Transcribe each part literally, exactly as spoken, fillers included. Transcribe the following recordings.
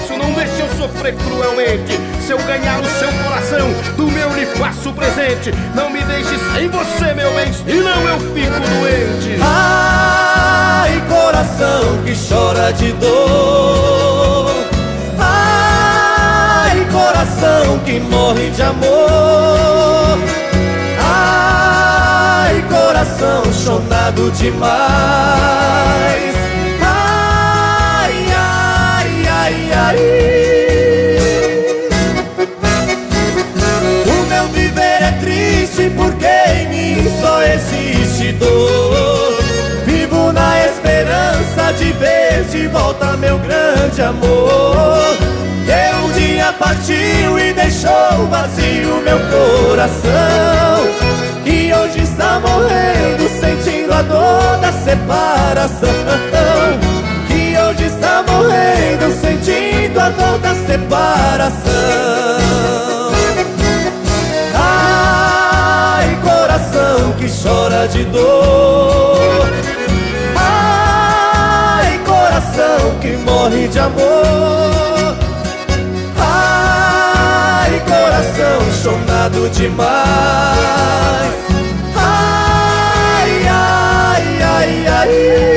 isso, não deixe eu sofrer cruelmente. Se eu ganhar o seu coração, do meu lhe faço presente. Não me deixe sem você, meu bem, senão eu fico doente. Ai, coração que chora de dor. Ai, coração que morre de amor. Ai, coração chonado demais. Ai, ai, ai, ai. O meu viver é triste porque em mim só existe dor. Vivo na esperança de ver de volta meu grande amor. Que um dia partiu e deixou vazio meu coração, que hoje está morrendo sentindo a dor da separação. Que hoje está morrendo sentindo a dor da separação. Ai, coração que chora de dor. Ai, coração que morre de amor. Ai, coração chonado demais. Ai, ai, ai, ai.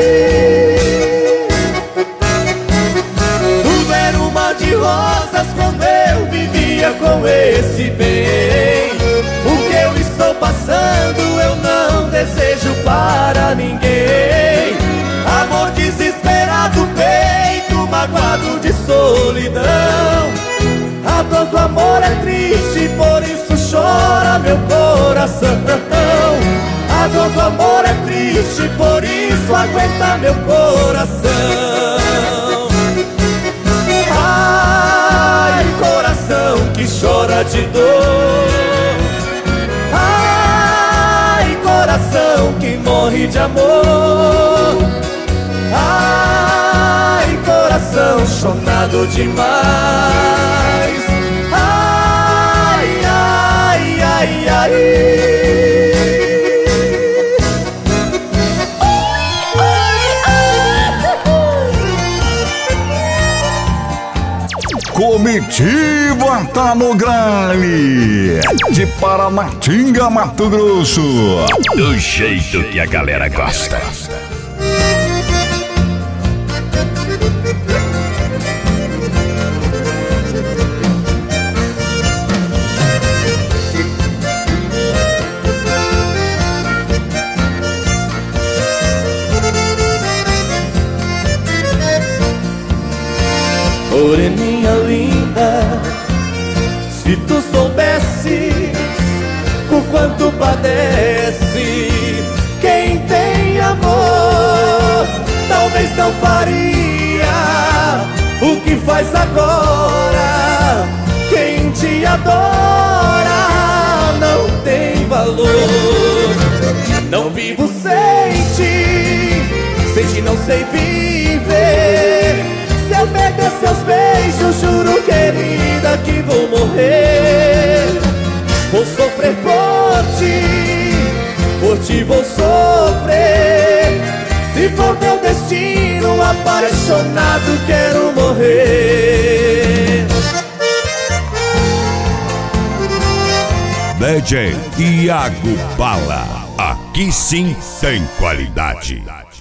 Tudo era um mar de rosas quando eu vivia com esse bem. O que eu estou passando eu não desejo para ninguém. Amor desesperado, peito magoado de solidão. A dor do amor é triste, por isso chora meu coração. A dor do amor é triste, por isso aguenta meu coração. Ai, coração que chora de dor. Ai, coração que morre de amor. Ai, coração chonado demais. Ai, ai, ai, ai. Comitiva tá no grale, de Paranatinga, Mato Grosso, do jeito que a galera gosta. Moreninha linda, se tu soubesses o quanto padece quem tem amor, talvez não faria o que faz agora. Quem te adora não tem valor. Não vivo sem ti, sem ti não sei viver. Se eu perder seus beijos, juro, querida, que vou morrer. Vou sofrer por ti, por ti vou sofrer. Se for meu destino, apaixonado quero morrer. D J Iago Bala, aqui sim tem qualidade.